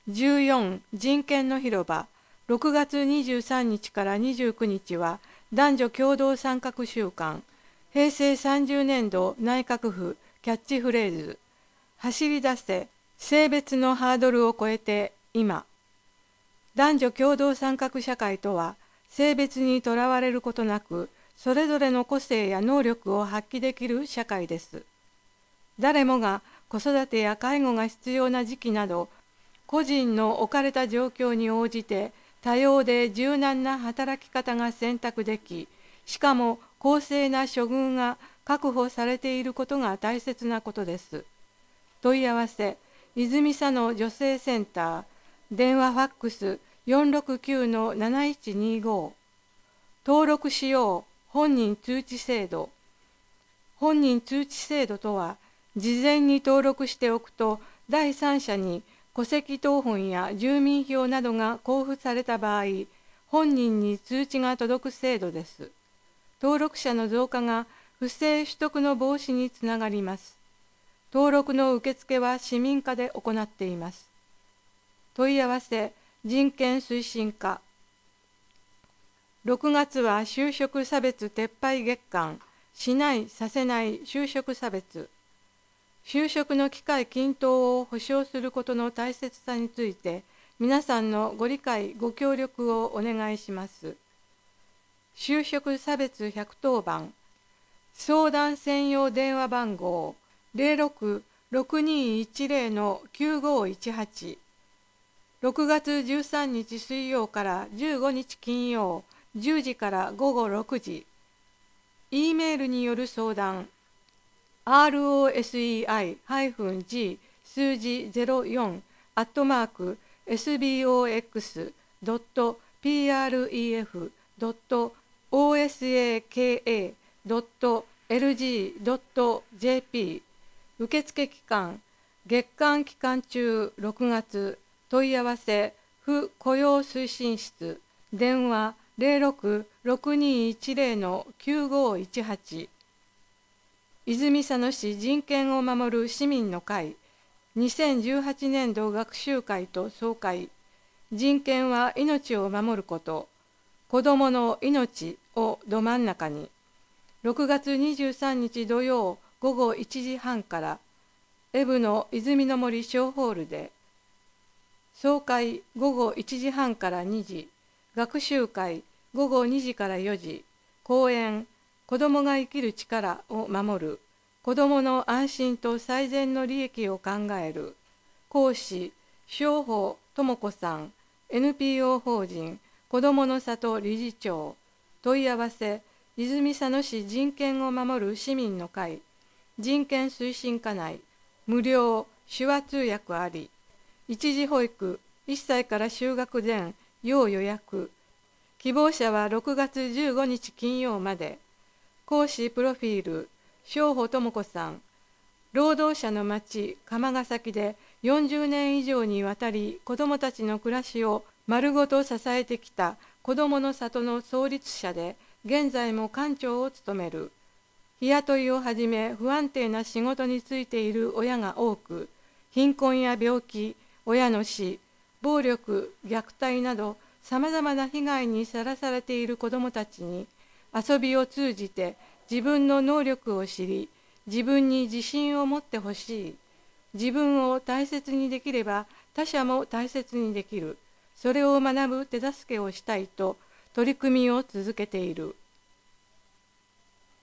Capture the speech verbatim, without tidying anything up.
じゅうよん人権の広場、ろくがつにじゅうさんにちからにじゅうくにちは男女共同参画週間、平成さんじゅうねんど内閣府キャッチフレーズ、走り出せ、性別のハードルを超えて今。男女共同参画社会とは、性別にとらわれることなく、それぞれの個性や能力を発揮できる社会です。誰もが子育てや介護が必要な時期など、個人の置かれた状況に応じて多様で柔軟な働き方が選択でき、しかも公正な処遇が確保されていることが大切なことです。問い合わせ、泉佐野女性センター、電話ファックス よんろくきゅうのなないちにご。登録しよう本人通知制度。本人通知制度とは、事前に登録しておくと第三者に戸籍謄本や住民票などが交付された場合、本人に通知が届く制度です。登録者の増加が不正取得の防止につながります。登録の受付は市民課で行っています。問い合わせ、人権推進課。ろくがつは就職差別撤廃月間、しないさせない就職差別。就職の機会均等を保障することの大切さについて、皆さんのご理解ご協力をお願いします。就職差別ひゃくとおばん、相談専用電話番号 ゼロろく ろくにいちゼロ のきゅうごいちはち。ろくがつじゅうさんにち水曜からじゅうごにち金曜、じゅうじからごごろくじ。E メールによる相談、rosei-g 数字ゼロよんアットマーク エスビーオーエックスドットプレフドットオーエスエーケーエードットエルジードットジェーピー。 受付期間、月間期間中ろくがつ。問い合わせ、府雇用推進室、電話 ゼロろく ろくにいちゼロ のきゅうごいちはち。泉佐野市人権を守る市民の会、にせんじゅうはちねんど学習会と総会、人権は命を守ること、子どもの命をど真ん中に、ろくがつにじゅうさんにち土曜ごごいちじはんから、エブの泉の森小ホールで、総会ごごいちじはんからにじ、学習会ごごにじからよじ、講演、子どもが生きる力を守る、子どもの安心と最善の利益を考える、講師、正保智子さん、エヌピーオー 法人、子どもの里理事長。問い合わせ、泉佐野市人権を守る市民の会、人権推進課内、無料、手話通訳あり、一時保育、いっさいから就学前、要予約。希望者はろくがつじゅうごにち金曜まで。講師プロフィール、正保智子さん。労働者の町、釜ヶ崎でよんじゅうねん以上にわたり子どもたちの暮らしを丸ごと支えてきた子どもの里の創立者で、現在も館長を務める。日雇いをはじめ不安定な仕事についている親が多く、貧困や病気、親の死、暴力、虐待などさまざまな被害にさらされている子どもたちに、遊びを通じて自分の能力を知り、自分に自信を持ってほしい。自分を大切にできれば他者も大切にできる。それを学ぶ手助けをしたいと取り組みを続けている。